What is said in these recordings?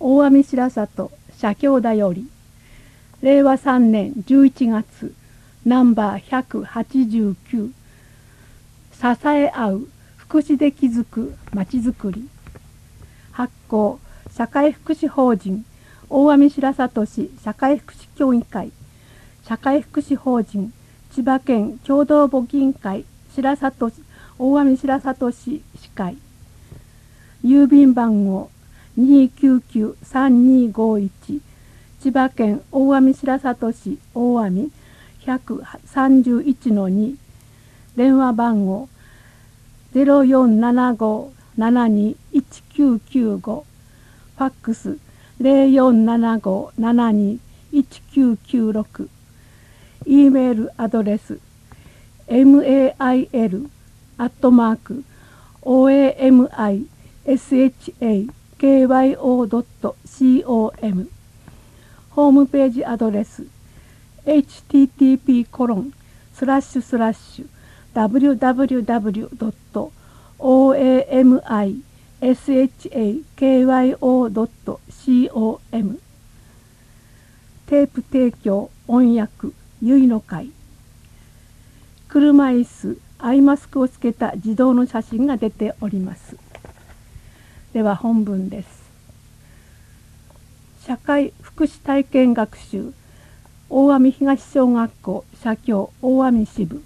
大網白里社協だより令和3年11月ナンバー189支え合う福祉で築くまちづくり発行社会福祉法人大網白里市社会福祉協議会社会福祉法人千葉県共同募金会白里大網白里市市会郵便番号299-3251千葉県大網白里市大網131-2電話番号0475-721995ファックス0475-721996 E メールアドレス mail@oamishaKYO.com ホームページアドレス http://www.oamishaKYO.com テープ提供音訳ゆいの会車椅子アイマスクをつけた児童の写真が出ております。では本文です。社会福祉体験学習大網東小学校社協大網支部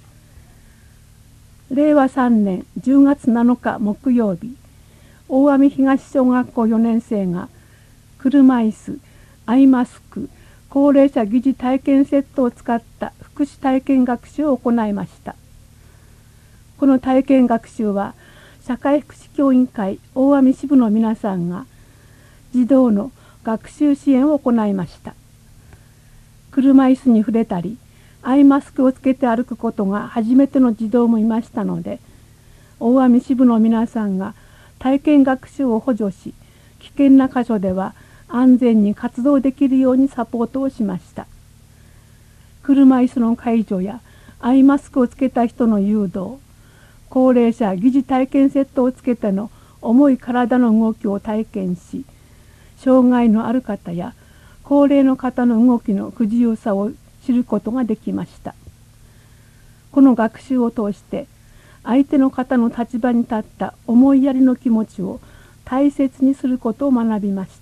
令和3年10月7日木曜日大網東小学校4年生が車椅子アイマスク高齢者疑似体験セットを使った福祉体験学習を行いました。この体験学習は社会福祉協議会大網支部の皆さんが児童の学習支援を行いました。車椅子に触れたりアイマスクをつけて歩くことが初めての児童もいましたので大網支部の皆さんが体験学習を補助し危険な箇所では安全に活動できるようにサポートをしました。車椅子の介助やアイマスクをつけた人の誘導、高齢者疑似体験セットをつけての重い体の動きを体験し、障害のある方や高齢の方の動きの不自由さを知ることができました。この学習を通して相手の方の立場に立った思いやりの気持ちを大切にすることを学びました。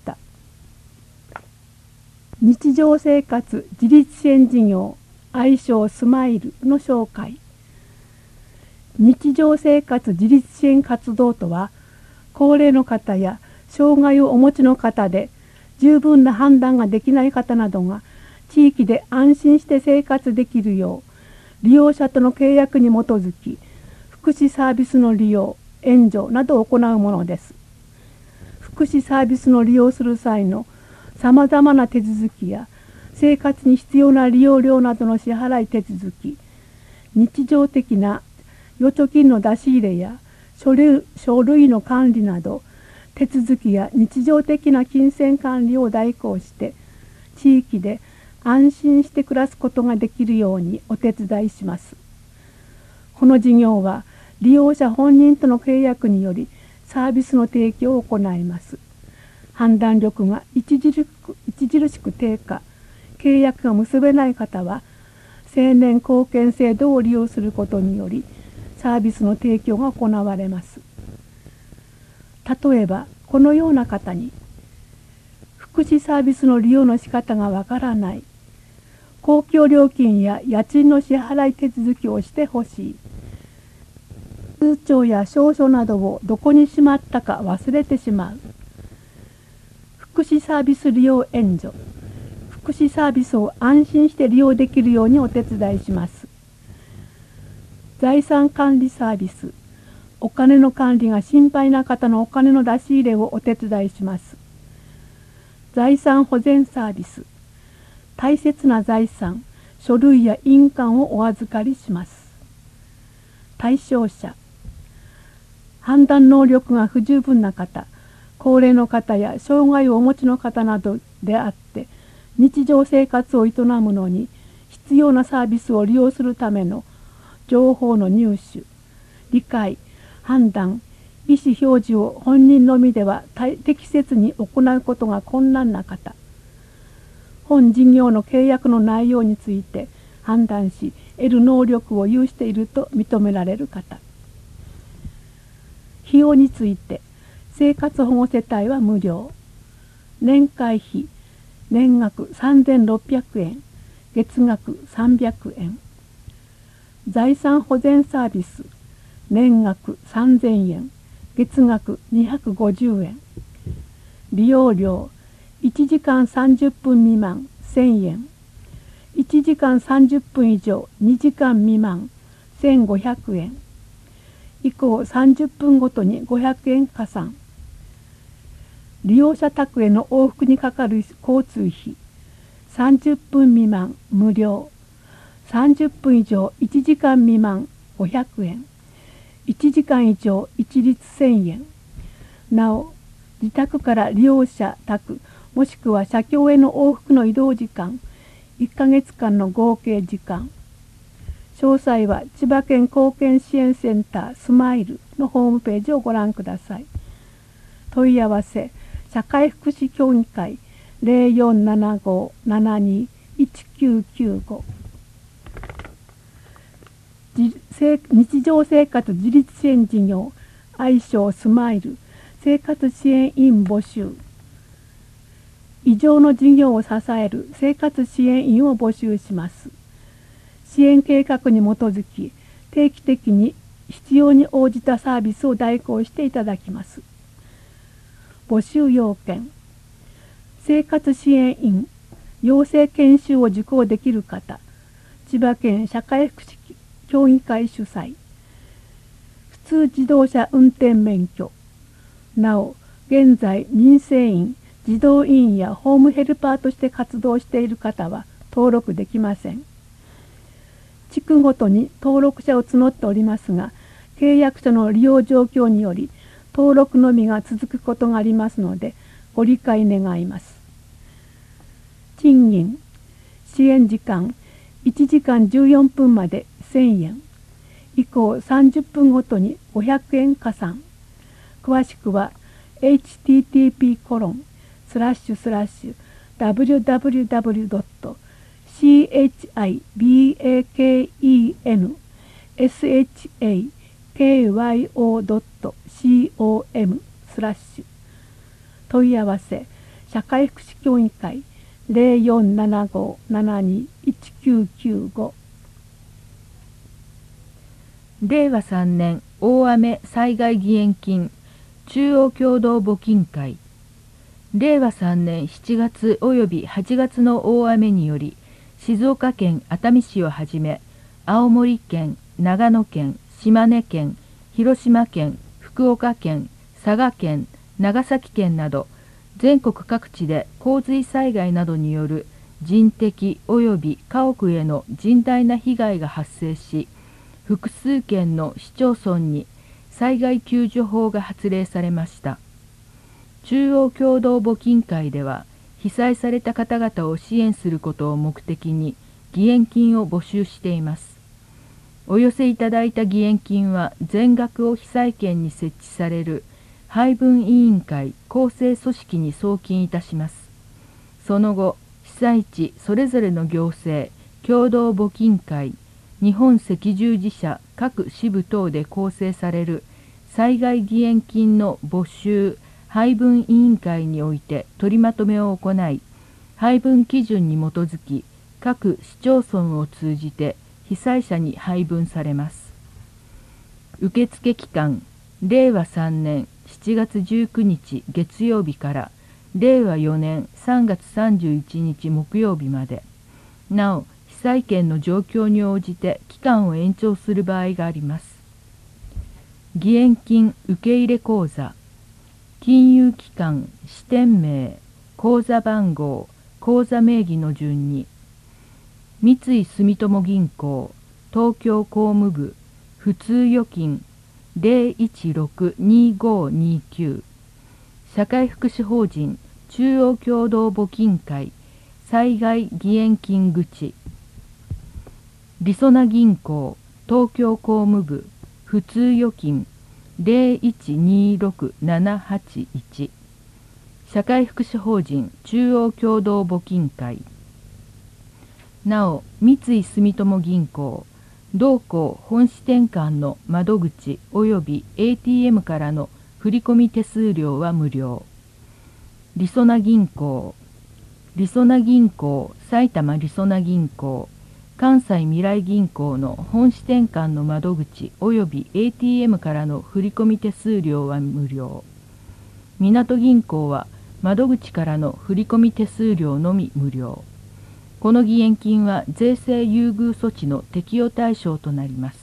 日常生活自立支援事業愛称スマイルの紹介。日常生活自立支援活動とは高齢の方や障害をお持ちの方で十分な判断ができない方などが地域で安心して生活できるよう利用者との契約に基づき福祉サービスの利用援助などを行うものです。福祉サービスの利用する際のさまざまな手続きや生活に必要な利用料などの支払い手続き、日常的な預貯金の出し入れや書類の管理など手続きや日常的な金銭管理を代行して地域で安心して暮らすことができるようにお手伝いします。この事業は利用者本人との契約によりサービスの提供を行います。判断力が著しく低下、契約が結べない方は青年貢献制度を利用することによりサービスの提供が行われます。例えばこのような方に福祉サービスの利用の仕方がわからない、公共料金や家賃の支払い手続きをしてほしい、通帳や証書などをどこにしまったか忘れてしまう、福祉サービス利用援助、福祉サービスを安心して利用できるようにお手伝いします。財産管理サービス、お金の管理が心配な方のお金の出し入れをお手伝いします。財産保全サービス、大切な財産、書類や印鑑をお預かりします。対象者、判断能力が不十分な方、高齢の方や障害をお持ちの方などであって日常生活を営むのに必要なサービスを利用するための情報の入手、理解、判断、 意思表示を本人のみでは適切に行うことが困難な方、本事業の契約の内容について判断し得る能力を有していると認められる方。費用について生活保護世帯は無料、年会費年額3600円、月額300円、財産保全サービス年額3000円、月額250円、利用料1時間30分未満1000円、1時間30分以上2時間未満1500円、以降30分ごとに500円加算、利用者宅への往復にかかる交通費30分未満無料、30分以上1時間未満500円、1時間以上一律1000円。なお、自宅から利用者宅もしくは社協への往復の移動時間1ヶ月間の合計時間。詳細は千葉県貢献支援センタースマイルのホームページをご覧ください。問い合わせ社会福祉協議会0475-72-1995。日常生活自立支援事業愛称スマイル生活支援員募集。以上の事業を支える生活支援員を募集します。支援計画に基づき定期的に必要に応じたサービスを代行していただきます。募集要件、生活支援員養成研修を受講できる方、千葉県社会福祉協議会主催、普通自動車運転免許、なお現在民生委員、児童委員やホームヘルパーとして活動している方は登録できません。地区ごとに登録者を募っておりますが、契約書の利用状況により登録のみが続くことがありますのでご理解願います。賃金、支援時間1時間14分まで1000円、以降30分ごとに500円加算。詳しくは http://www.chibankyo.com/問い合わせ社会福祉協議会0475-72-1995。 令和3年大雨災害義援金中央共同募金会。令和3年7月および8月の大雨により、静岡県熱海市をはじめ青森県、長野県、島根県、広島県、福岡県、佐賀県、長崎県など全国各地で洪水災害などによる人的および家屋への甚大な被害が発生し、複数県の市町村に災害救助法が発令されました。中央共同募金会では、被災された方々を支援することを目的に義援金を募集しています。お寄せいただいた義援金は全額を被災県に設置される配分委員会構成組織に送金いたします。その後、被災地それぞれの行政、共同募金会、日本赤十字社各支部等で構成される災害義援金の募集・配分委員会において取りまとめを行い、配分基準に基づき各市町村を通じて被災者に配分されます。受付期間、令和3年7月19日月曜日から令和4年3月31日木曜日まで。なお、被災県の状況に応じて期間を延長する場合があります。義援金受入口座、金融機関、支店名、口座番号、口座名義の順に、三井住友銀行、東京工務部、普通預金0162529、社会福祉法人中央共同募金会災害義援金口、りそな銀行東京工務部普通預金 0126-781社会福祉法人中央共同募金会。なお、三井住友銀行同行本支店間の窓口及び ATM からの振込手数料は無料。りそな銀行、埼玉りそな銀行、関西未来銀行の本支店間の窓口及び ATM からの振込手数料は無料。みなと銀行は窓口からの振込手数料のみ無料。この義援金は税制優遇措置の適用対象となります。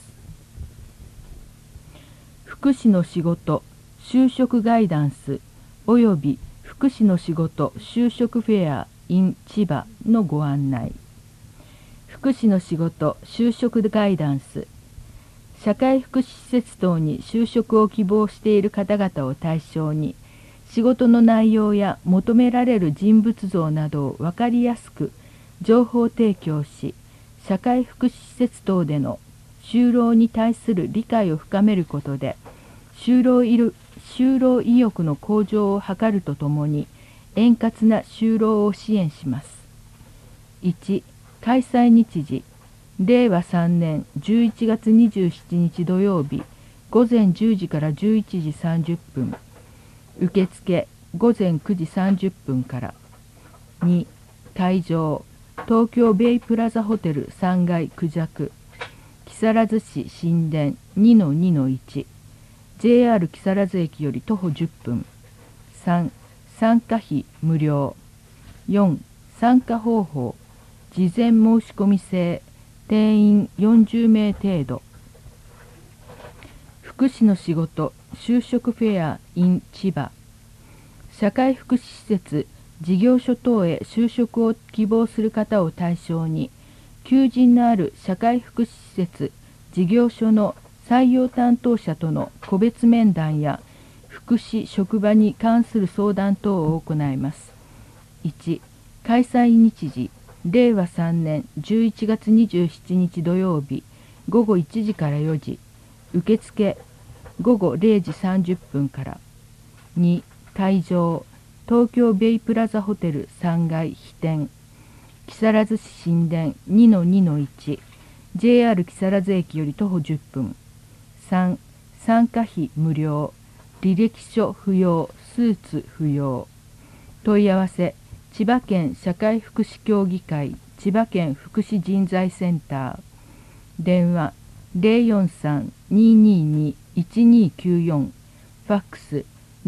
福祉の仕事、就職ガイダンス及び福祉の仕事、就職フェア in 千葉のご案内。福祉の仕事、就職ガイダンス。社会福祉施設等に就職を希望している方々を対象に、仕事の内容や求められる人物像などを分かりやすく情報提供し、社会福祉施設等での就労に対する理解を深めることで、就労意欲の向上を図るとともに、円滑な就労を支援します。1、開催日時、令和3年11月27日土曜日、午前10時から11時30分。受付、午前9時30分から。2、会場、東京ベイプラザホテル3階クジャク、木更津市新田 2-2-1、JR 木更津駅より徒歩10分。3、参加費無料。4、参加方法、事前申し込み制、定員40名程度。福祉の仕事、就職フェア in 千葉。社会福祉施設、事業所等へ就職を希望する方を対象に、求人のある社会福祉施設、事業所の採用担当者との個別面談や福祉職場に関する相談等を行います。1、開催日時、令和3年11月27日土曜日、午後1時から4時、受付、午後0時30分から。2、会場、東京ベイプラザホテル3階飛天、木更津市新田 2-2-1、JR 木更津駅より徒歩10分。3、参加費無料、履歴書不要、スーツ不要。問い合わせ、千葉県社会福祉協議会、千葉県福祉人材センター。電話 043-222-1294、ファックス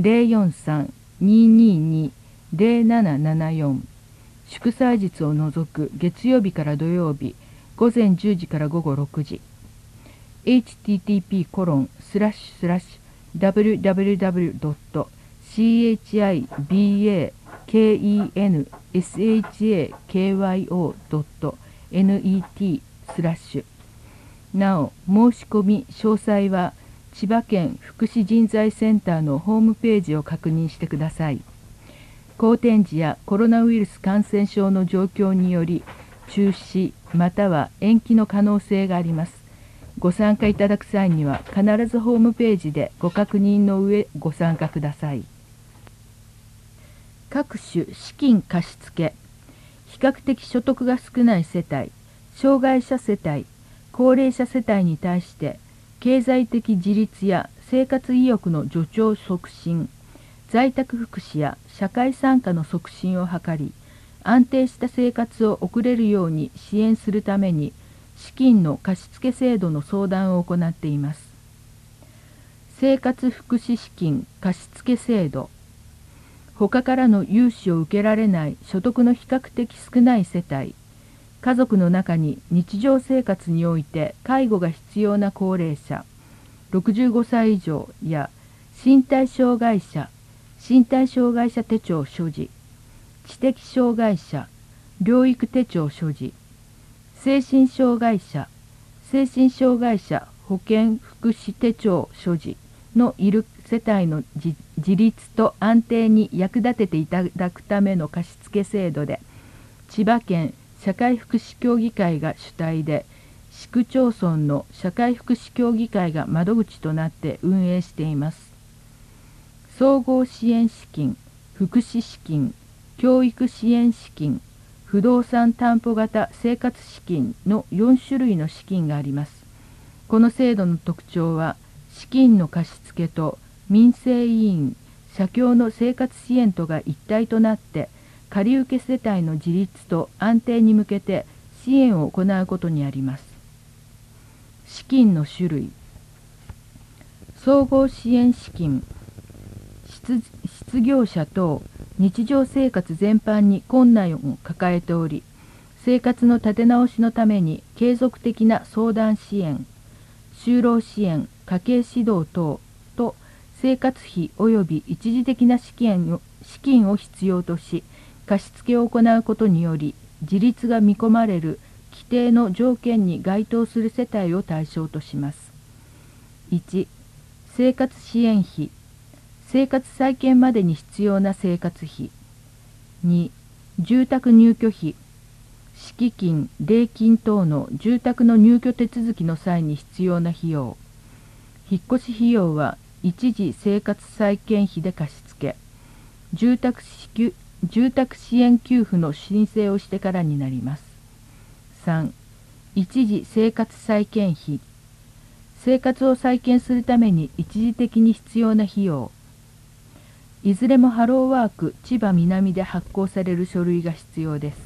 043-222-0774。祝祭日を除く月曜日から土曜日、午前10時から午後6時。http://www.chibankenshaKyo.net。 なお、申し込み詳細は千葉県福祉人材センターのホームページを確認してください。好天時やコロナウイルス感染症の状況により中止または延期の可能性があります。ご参加いただく際には必ずホームページでご確認の上ご参加ください。各種資金貸付、比較的所得が少ない世帯、障害者世帯、高齢者世帯に対して経済的自立や生活意欲の助長促進、在宅福祉や社会参加の促進を図り、安定した生活を送れるように支援するために、資金の貸付制度の相談を行っています。生活福祉資金貸付制度。他からの融資を受けられない所得の比較的少ない世帯、家族の中に日常生活において介護が必要な高齢者、65歳以上や身体障害者手帳所持、知的障害者、療育手帳所持、精神障害者保健福祉手帳所持のいる世帯の自立と安定に役立てていただくための貸付制度で、千葉県社会福祉協議会が主体で市区町村の社会福祉協議会が窓口となって運営しています。総合支援資金、福祉資金、教育支援資金、不動産担保型生活資金の4種類の資金があります。この制度の特徴は、資金の貸付と民生委員、社協の生活支援とが一体となって、借受世帯の自立と安定に向けて支援を行うことにあります。資金の種類。総合支援資金。失業者等日常生活全般に困難を抱えており、生活の立て直しのために継続的な相談支援、就労支援、家計指導等と生活費及び一時的な資金を必要とし、貸付を行うことにより、自立が見込まれる規定の条件に該当する世帯を対象とします。1、生活支援費。生活再建までに必要な生活費。2、住宅入居費。敷金、礼金等の住宅の入居手続きの際に必要な費用。引っ越し費用は一時生活再建費で貸付。住宅支援給付の申請をしてからになります。3、一時生活再建費。生活を再建するために一時的に必要な費用。いずれもハローワーク千葉南で発行される書類が必要です。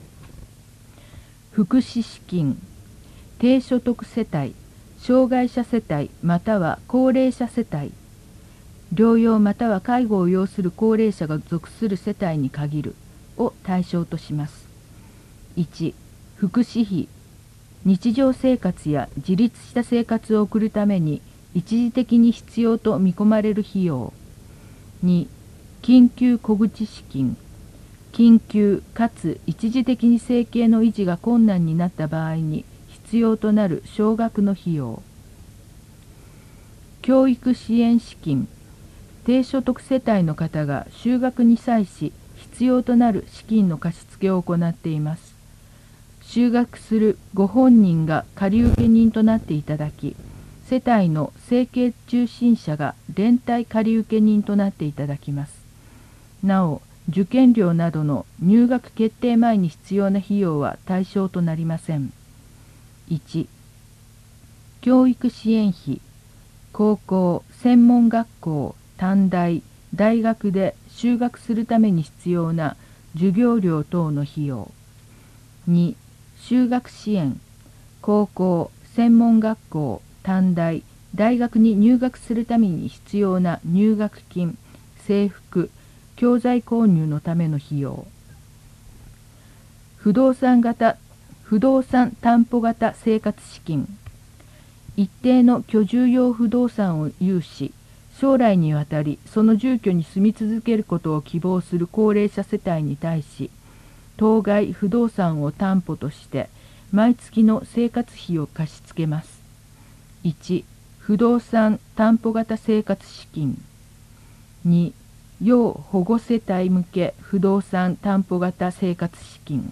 福祉資金、低所得世帯、障害者世帯または高齢者世帯、療養または介護を要する高齢者が属する世帯に限るを対象とします。1、福祉費。日常生活や自立した生活を送るために一時的に必要と見込まれる費用。2、緊急小口資金。緊急かつ一時的に生計の維持が困難になった場合に必要となる少額の費用。教育支援資金。低所得世帯の方が就学に際し必要となる資金の貸付を行っています。就学するご本人が借受人となっていただき、世帯の生計中心者が連帯借受人となっていただきます。なお、受験料などの入学決定前に必要な費用は対象となりません。1、教育支援費。高校、専門学校、短大、大学で就学するために必要な授業料等の費用。2、就学支援。高校、専門学校、短大、大学に入学するために必要な入学金、制服、教材購入のための費用。不動産担保型生活資金。一定の居住用不動産を有し、将来にわたりその住居に住み続けることを希望する高齢者世帯に対し、当該不動産を担保として毎月の生活費を貸し付けます。1、不動産担保型生活資金。2、要保護世帯向け不動産担保型生活資金。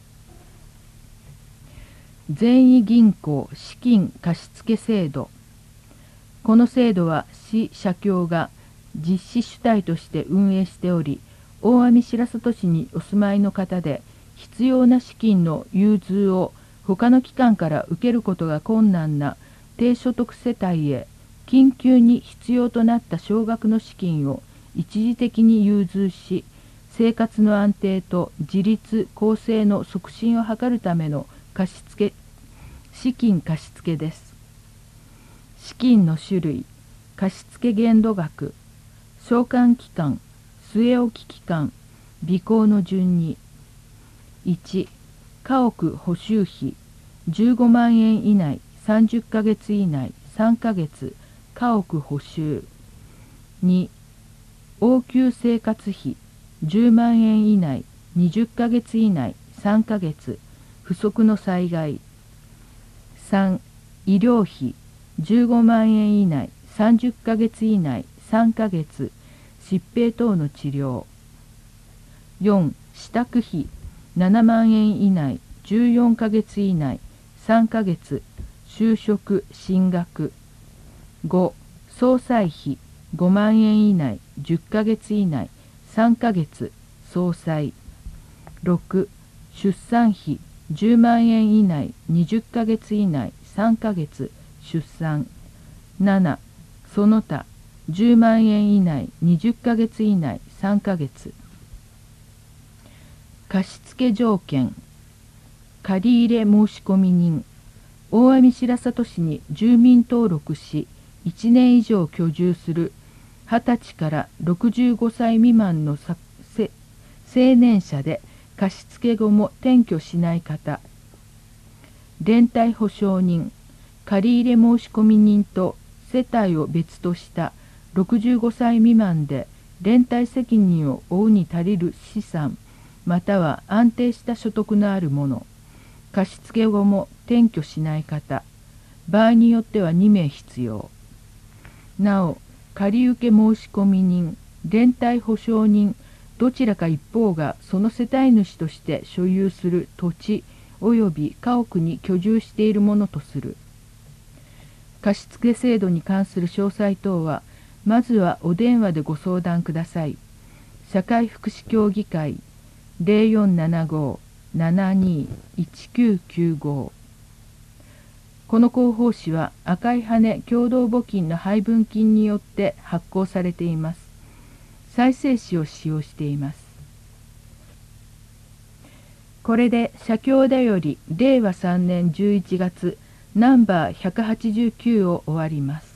善意銀行資金貸付制度。この制度は市社協が実施主体として運営しており、大網白里市にお住まいの方で必要な資金の融通を他の機関から受けることが困難な低所得世帯へ緊急に必要となった少額の資金を一時的に融通し、生活の安定と自立公正の促進を図るための資金貸付です。資金の種類、貸付限度額、償還期間、据え置き期間、備考の順に。1、家屋補修費、15万円以内、30ヶ月以内、3ヶ月、家屋補修。2、応急生活費、10万円以内、20ヶ月以内、3ヶ月、不測の災害。3、医療費、15万円以内、30ヶ月以内、3ヶ月、疾病等の治療。4、支度費、7万円以内、14ヶ月以内、 3ヶ月就職進学。5、総裁費5万円以内10ヶ月以内3ヶ月総裁。6、出産費10万円以内20ヶ月以内3ヶ月出産。7、その他10万円以内20ヶ月以内3ヶ月。貸付条件。借入申込人、大網白里市に住民登録し1年以上居住する20歳から65歳未満の青年者で貸付後も転居しない方。連帯保証人、借入申込人と世帯を別とした65歳未満で連帯責任を負うに足りる資産または安定した所得のある者。貸付後も転居しない方。場合によっては2名必要。なお、借受申込人、連帯保証人、どちらか一方がその世帯主として所有する土地及び家屋に居住しているものとする。貸付制度に関する詳細等は、まずはお電話でご相談ください。社会福祉協議会 0475-72-1995。この広報誌は赤い羽共同募金の配分金によって発行されています。再生紙を使用しています。これで社協だより令和3年11月ナンバー189を終わります。